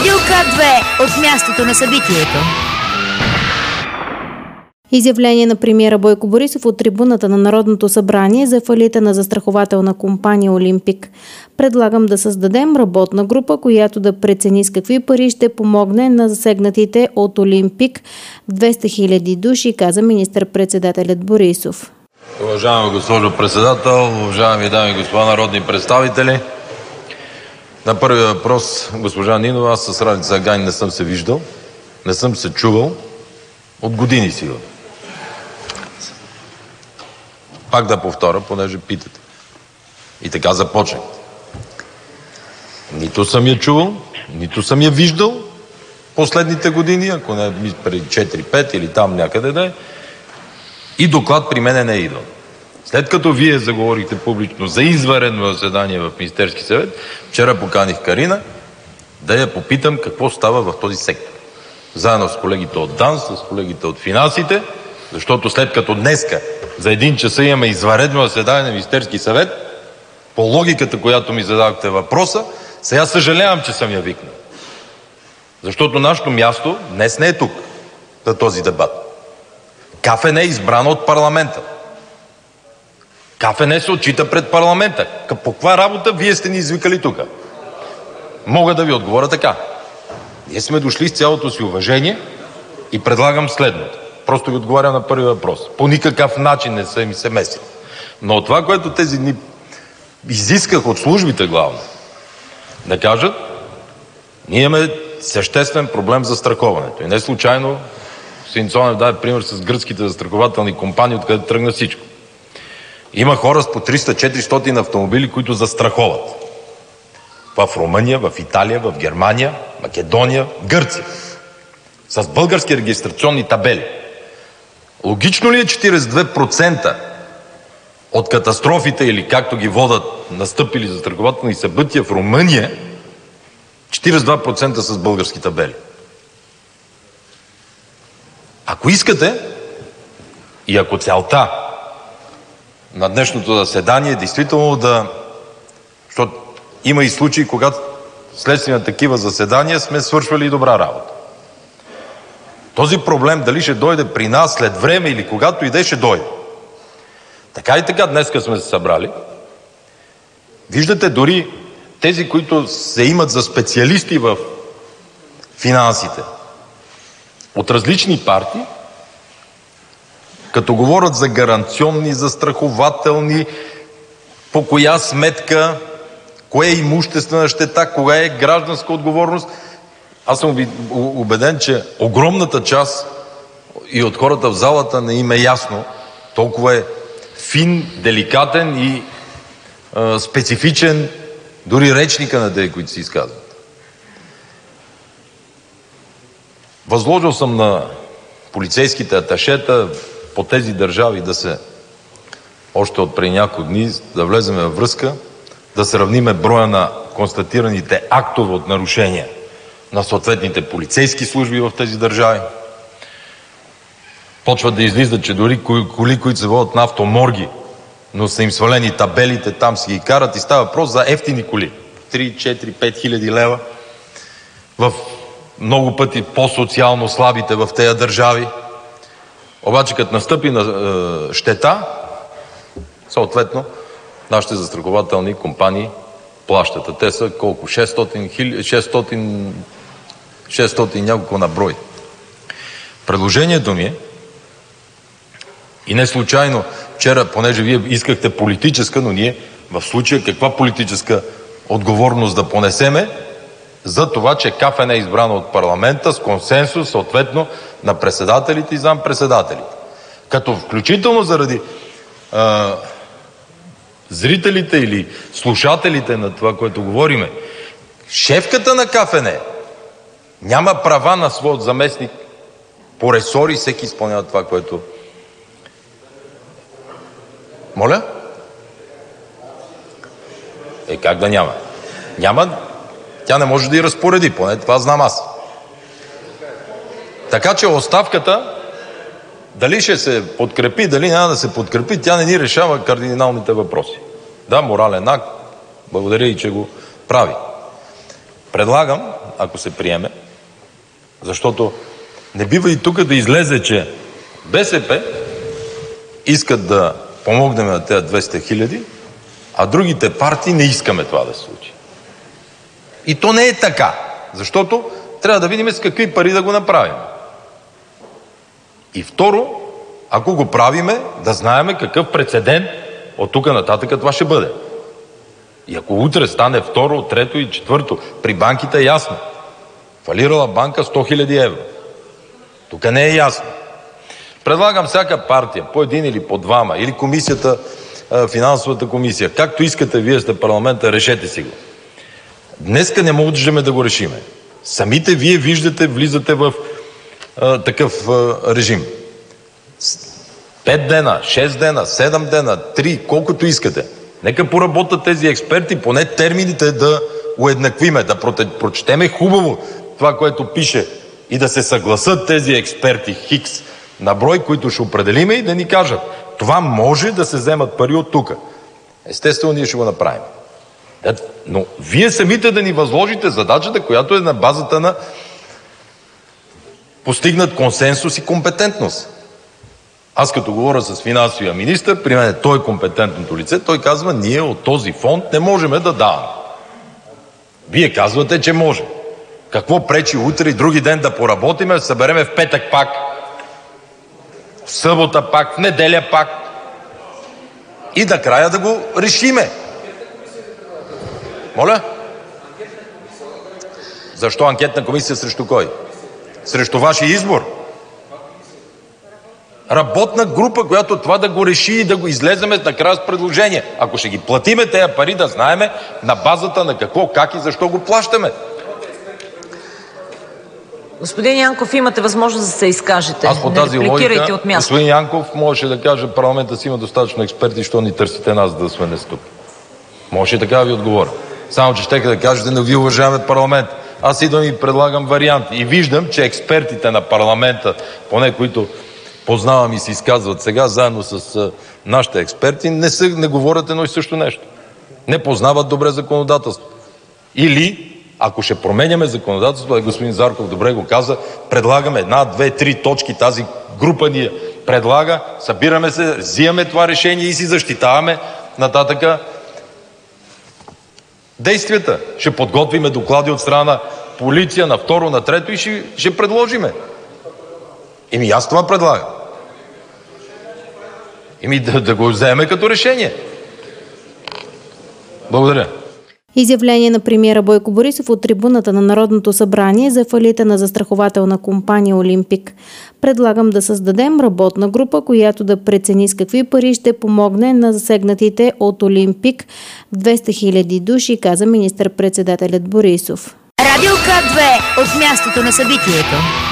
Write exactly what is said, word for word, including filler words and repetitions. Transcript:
Радио К две от мястото на събитието. Изявление на премиера Бойко Борисов от трибуната на Народното събрание за фалита на застрахователна компания Олимпик. Предлагам да създадем работна група, която да прецени с какви пари ще помогне на засегнатите от Олимпик двеста хиляди души, каза министър-председателят Борисов. Уважаема госпожо председател, уважаеми дами и господа народни представители, на първия въпрос, госпожа Нинова, аз с Ралица Агайн не съм се виждал, не съм се чувал от години сигурно. Пак да повторя, понеже питате. И така започнах. Нито съм я чувал, нито съм я виждал последните години, ако не преди четири-пет или там някъде да е. И доклад при мене не е идвал. След като вие заговорихте публично за извънредно заседание в Министерски съвет, вчера поканих Карина да я попитам какво става в този сектор. Заедно с колегите от ДАНС, с колегите от финансите, защото след като днеска за един часа имаме извънредно заседание на Министерски съвет, по логиката, която ми зададохте въпроса, сега съжалявам, че съм я викнал. Защото нашето място днес не е тук, за този дебат. КФН е избрана от парламента. КФН се отчита пред парламента. По каква работа вие сте ни извикали тук? Мога да ви отговоря така. Ние сме дошли с цялото си уважение и предлагам следното. Просто ви отговарям на първи въпрос. По никакъв начин не са ми се месили. Но от това, което тези дни изисках от службите главно, да кажат, ние имаме съществен проблем за застраховането. И не случайно Син Цонев даде пример с гръцките застрахователни компании, откъдето тръгна всичко. Има хора с по триста-четиристотин автомобили, които застраховат. В Румъния, в Италия, в Германия, Македония, Гърция. С български регистрационни табели. Логично ли е четиридесет и две процента от катастрофите или както ги водят настъпили застрахователни събития в Румъния, четиридесет и два процента с български табели? Ако искате и ако целта на днешното заседание е действително да... Защото има и случаи, когато следствие на такива заседания сме свършвали и добра работа. Този проблем дали ще дойде при нас след време или когато иде, ще дойде. Така и така днеска сме се събрали. Виждате дори тези, които се имат за специалисти в финансите от различни партии, като говорят за гаранционни, застрахователни, по коя сметка, кое е имуществена щета, кога е гражданска отговорност. Аз съм убеден, че огромната част и от хората в залата не им е ясно. Толкова е фин, деликатен и е, специфичен дори речника на тези, които се изказват. Възложил съм на полицейските аташета по тези държави да се, още от преди няколко дни, да влезем във връзка, да сравниме броя на констатираните актове от нарушения на съответните полицейски служби в тези държави. Почват да излизат, че дори коли, които се водят на автоморги, но са им свалени табелите, там си ги карат и става въпрос за ефтини коли. три, четири, пет хиляди лева. В много пъти по-социално слабите в тези държави. Обаче като настъпи на е, щета, съответно, нашите застрахователни компании плащат. А те са колко? шестстотин, шестстотин, шестстотин няколко на брой. Предложението ми е, и не случайно вчера, понеже вие искахте политическа, но ние в случая каква политическа отговорност да понесеме за това, че КФН е избрана от парламента с консенсус, съответно, на председателите и зампредседателите. Като включително заради а, зрителите или слушателите на това, което говориме, шефката на КФН няма права на своят заместник по ресори, всеки изпълнява това, което... Моля? Е, как да няма? Няма... Тя не може да и разпореди, поне това знам аз. Така че оставката, дали ще се подкрепи, дали няма да се подкрепи, тя не ни решава кардиналните въпроси. Да, морален акт, благодаря и че го прави. Предлагам ако се приеме, защото не бива и тук да излезе, че БСП искат да помогнем на тези двеста хиляди, а другите партии не искаме това да се случи. И то не е така, защото трябва да видим с какви пари да го направим. И второ, ако го правиме, да знаеме какъв прецедент от тук нататък това ще бъде. И ако утре стане второ, трето и четвърто, при банките е ясно. Фалирала банка сто хиляди евро. Тук не е ясно. Предлагам всяка партия, по един или по двама, или комисията, финансовата комисия, както искате, вие сте парламента, решете си го. Днеска не можем да го решиме. Самите вие виждате, влизате в а, такъв а, режим. Пет дена, шест дена, седем дена, три, колкото искате. Нека поработят тези експерти, поне термините да уеднаквиме, да прочетеме хубаво това, което пише и да се съгласат тези експерти хикс на брой, които ще определиме и да ни кажат. Това може да се вземат пари от тук. Естествено, ние ще го направим. Но вие самите да ни възложите задачата, която е на базата на постигнат консенсус и компетентност. Аз като говоря с финансовия министър, при мен той е компетентното лице, той казва, ние от този фонд не можем да даваме. Вие казвате, че може. Какво пречи утре и други ден да поработиме, да събереме в петък пак, в събота пак, в неделя пак и накрая да го решиме. Моля? Защо анкетна комисия срещу кой? Срещу вашия избор? Работна група, която това да го реши и да го излеземе накрая с предложение. Ако ще ги платиме тези пари, да знаеме на базата на какво, как и защо го плащаме. Господин Янков, имате възможност да се изкажете. Аз по тази не логика, от място. господин Янков можеше да каже, парламента си има достатъчно експерти, що ни търсите нас да сме днес тук. Може и така да ви отговоря. Само, че щеха да кажете, но ви уважаваме парламент. Аз идвам и предлагам вариант. И виждам, че експертите на парламента, поне които познавам и се изказват сега, заедно с а, нашите експерти, не, са, не говорят едно и също нещо. Не познават добре законодателството. Или, ако ще променяме законодателството, господин Зарков добре го каза, предлагаме една, две, три точки, тази група ни предлага, събираме се, взимаме това решение и си защитаваме нататъка действията. Ще подготвиме доклади от страна на полиция, на второ, на трето и ще, ще предложиме. Еми аз това предлагам. Еми да, да го вземе като решение. Благодаря. Изявление на премиера Бойко Борисов от трибуната на Народното събрание за фалита на застрахователна компания Олимпик. Предлагам да създадем работна група, която да прецени с какви пари ще помогне на засегнатите от Олимпик двеста хиляди души, каза министър-председателят Борисов. Радио К две от мястото на събитието.